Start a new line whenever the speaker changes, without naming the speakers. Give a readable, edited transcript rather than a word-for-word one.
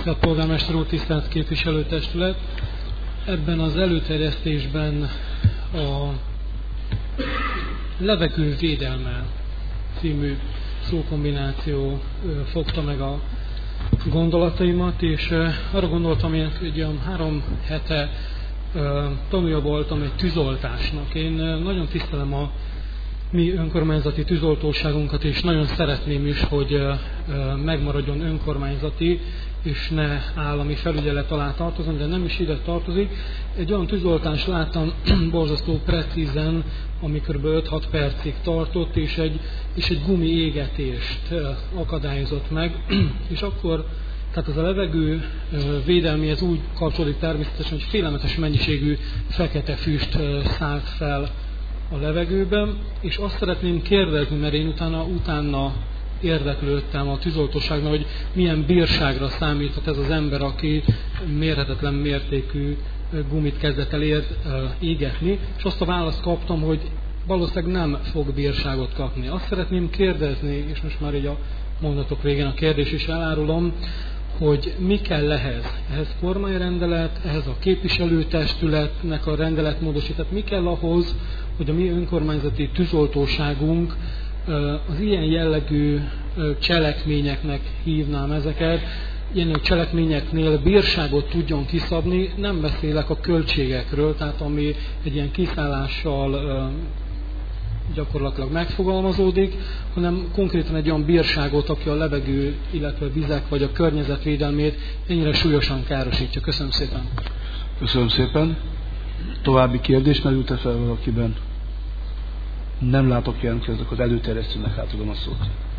Tisztelt polgármester úr, tisztelt képviselőtestület! Ebben az előterjesztésben a levegő védelme című szókombináció fogta meg a gondolataimat, és arra gondoltam, hogy egy olyan 3 hete tanulja voltam egy tűzoltásnak. Én nagyon tisztelem a mi önkormányzati tűzoltóságunkat, és nagyon szeretném is, hogy megmaradjon önkormányzati, és ne állami felügyelet alá tartozom, de nem is ide tartozik. Egy olyan tűzoltást láttam borzasztó precízen, ami kb. 5-6 percig tartott, és egy gumi égetést akadályozott meg, és akkor, tehát az a levegő védelmihez úgy kapcsolódik természetesen, hogy félelmetes mennyiségű fekete füst szállt fel a levegőben, és azt szeretném kérdezni, mert én utána érdeklődtem a tűzoltóságnál, hogy milyen bírságra számíthat ez az ember, aki mérhetetlen mértékű gumit kezdett el égetni, és azt a választ kaptam, hogy valószínűleg nem fog bírságot kapni. Azt szeretném kérdezni, és most már így a mondatok végén a kérdés is elárulom, hogy mi kell ehhez kormányrendelet, ehhez a képviselőtestületnek a rendeletmódosítás, mi kell ahhoz, hogy a mi önkormányzati tűzoltóságunk az ilyen jellegű cselekményeknek hívnám ezeket, ilyen cselekményeknél bírságot tudjon kiszabni, nem beszélek a költségekről, tehát ami egy ilyen kiszállással gyakorlatilag megfogalmazódik, hanem konkrétan egy olyan bírságot, aki a levegő, illetve vizek vagy a környezetvédelmét ennyire súlyosan károsítja. Köszönöm szépen.
Köszönöm szépen. További kérdés merült fel valakiben? Nem látok jelentkezni, akkor előterjesztőnek átadom a szót.